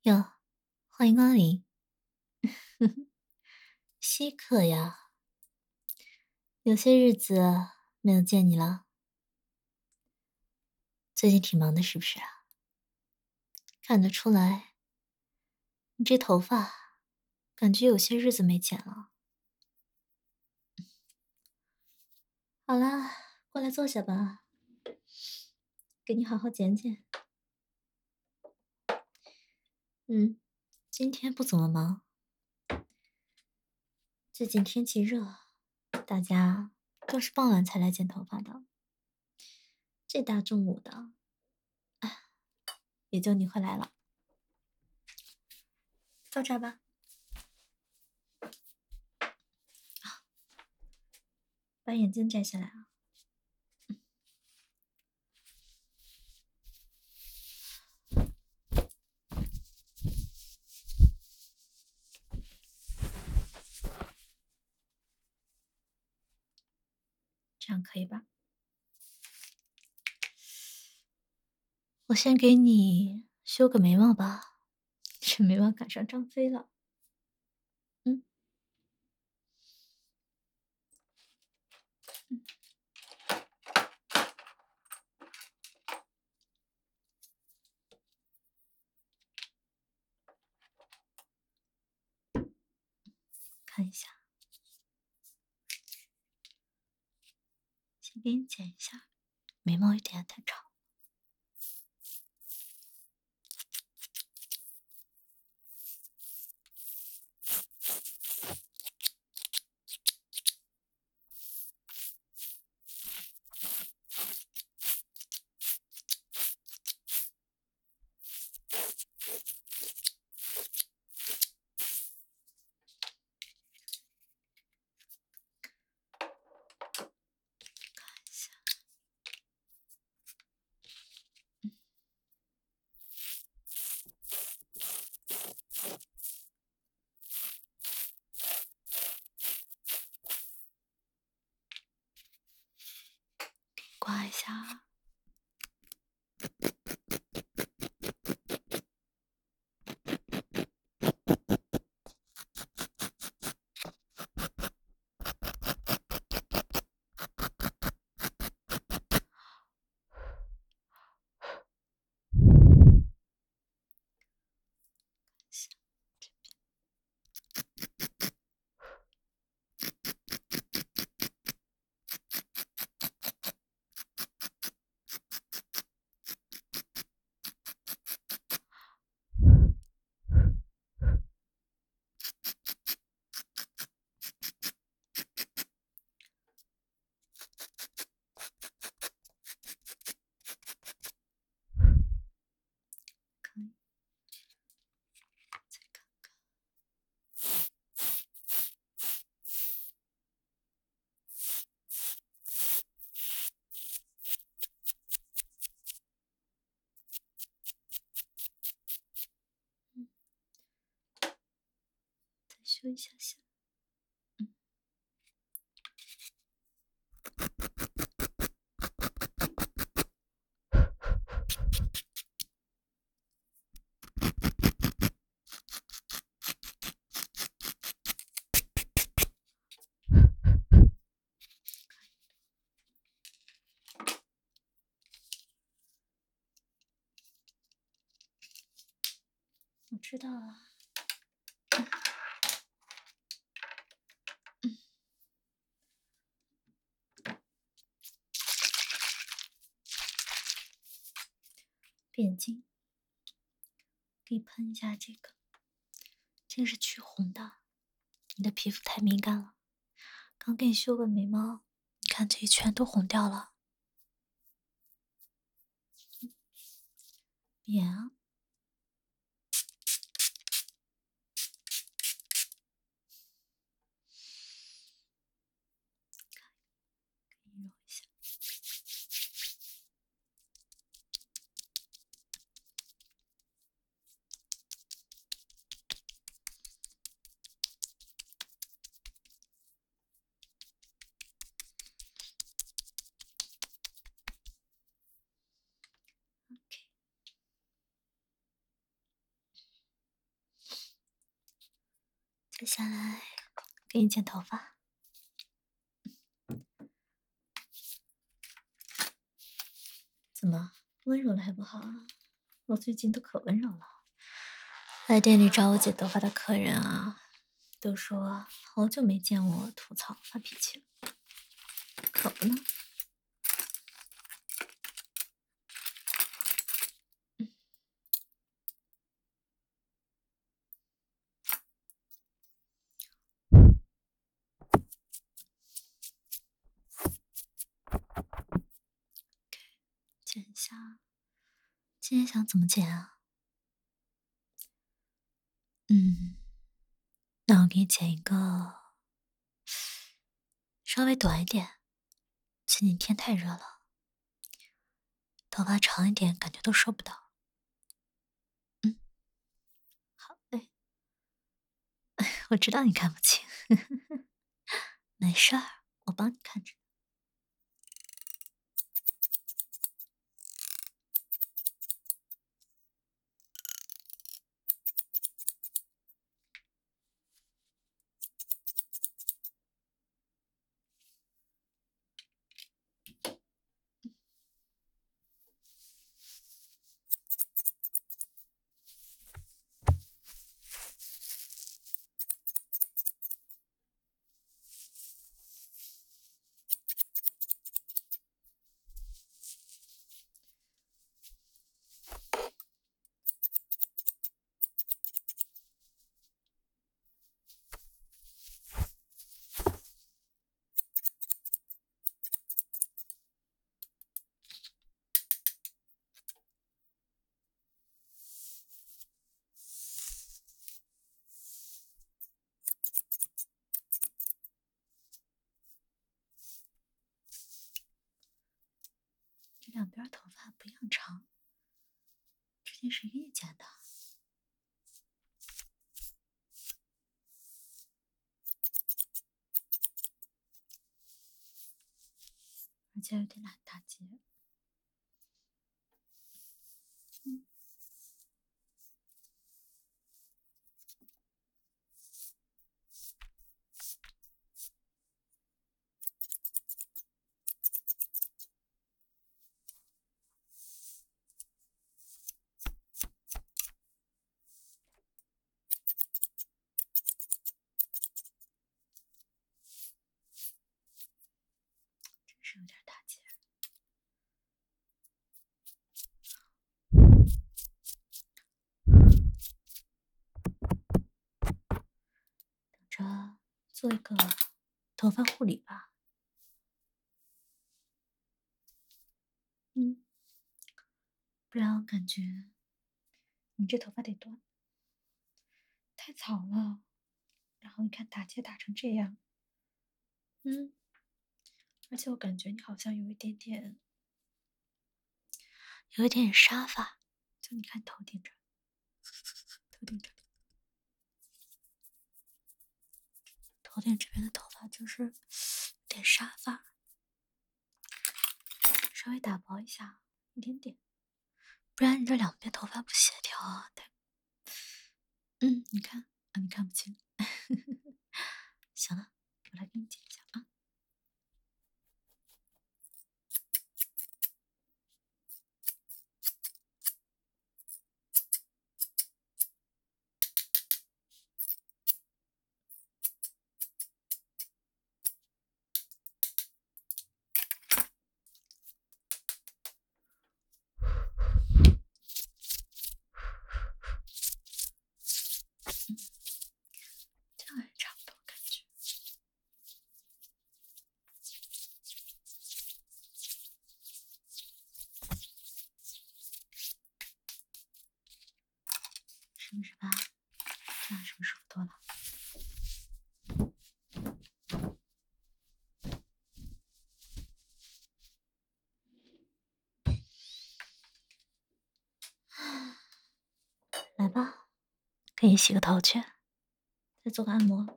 哟，欢迎光临。稀客呀，有些日子没有见你了，最近挺忙的，是不是啊？看得出来，你这头发感觉有些日子没剪了。好啦，过来坐下吧，给你好好剪剪。今天不怎么忙，最近天气热，大家都是傍晚才来剪头发的。这大中午的，也就你会来了。坐这儿吧，把眼镜摘下来啊。这样可以吧？我先给你修个眉毛吧，这眉毛赶上张飞了。嗯，看一下，先给你剪一下，眉毛有点太长。看一下，刮一下。可以，再看看。再修一下下。我知道了。闭眼睛，给你喷一下这个，这个是去红的。你的皮肤太敏感了，刚给你修个眉毛，你看这一圈都红掉了。闭眼啊。给你揉一下。OK。 接下来给你剪头发。怎么温柔了还不好啊？我最近都可温柔了。来店里找我剪头发的客人啊，都说好久没见我吐槽发脾气了，可不呢。剪一下，今天想怎么剪啊？那我给你剪一个稍微短一点，最近天太热了，头发长一点感觉都收不到。好嘞，我知道你看不清，没事儿，我帮你看着。这两边头发不一样长，之前谁给你剪的？而且有点懒打结。真是有点打结。等着做一个头发护理吧。不然我感觉你这头发得断，太草了。然后你看打结打成这样，而且我感觉你好像有一点沙发，就你看头顶这，头顶这边的头发就是有点沙发，稍微打薄一下，一点点，不然你这两边头发不协调啊。你看啊，你看不清。行了，我来给你剪一下啊。这样也差不多，感觉。是不是吧？这样是不是舒服多了？来吧，给你洗个头去，再做个按摩。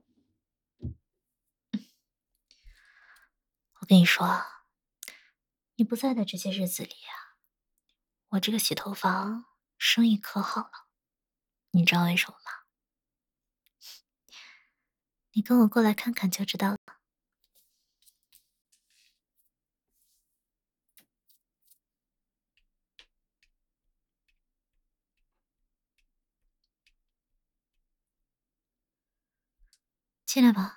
我跟你说啊，你不在的这些日子里啊，我这个洗头房生意可好了，你知道为什么吗？ 你跟我过来看看就知道了。进来吧。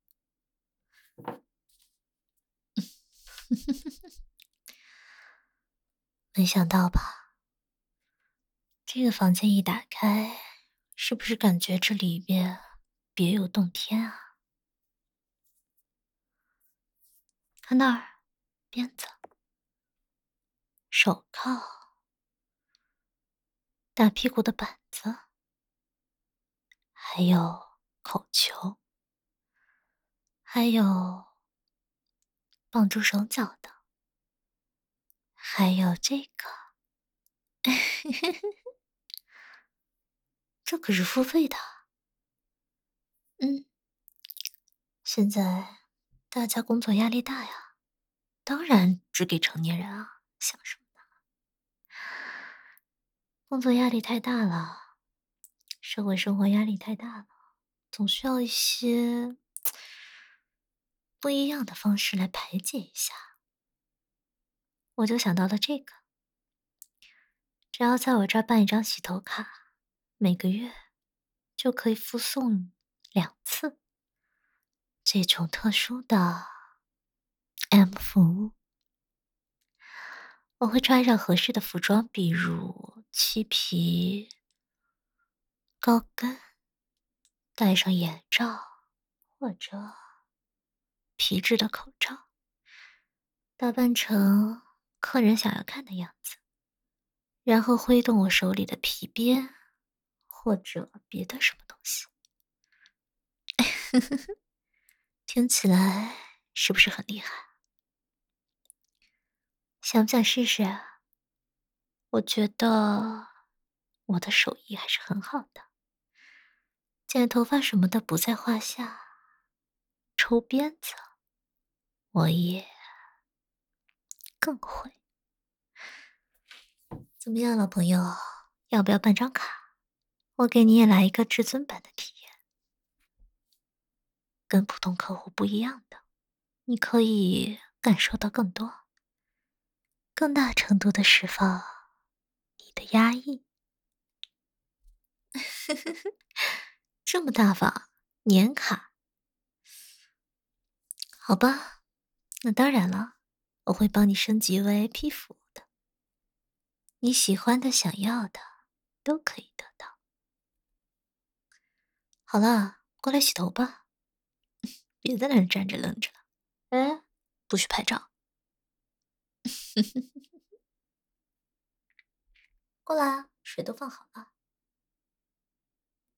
没想到吧？这个房间一打开，是不是感觉这里边别有洞天啊？看那儿，鞭子、手铐、打屁股的板子，还有口球，还有绑住手脚的，还有这个，这可是付费的。嗯，现在大家工作压力大呀，当然只给成年人啊，想什么呢？工作压力太大了，社会生活压力太大了，总需要一些不一样的方式来排解一下。我就想到了这个，只要在我这儿办一张洗头卡，每个月就可以附送2次这种特殊的 M 服务。我会穿上合适的服装，比如漆皮、高跟，戴上眼罩或者皮质的口罩，打扮成客人想要看的样子，然后挥动我手里的皮鞭或者别的什么东西。听起来是不是很厉害？想不想试试啊？我觉得我的手艺还是很好的，剪头发什么的不在话下，抽鞭子我也更会。怎么样，老朋友，要不要办张卡？我给你也来一个至尊版的体验，跟普通客户不一样的，你可以感受到更多，更大程度的释放你的压抑。这么大方，年卡？好吧，那当然了，我会帮你升级 VIP 服务的，你喜欢的、想要的都可以得到。好了，过来洗头吧，别在那儿站着愣着了。哎，不许拍照。过来啊，水都放好了。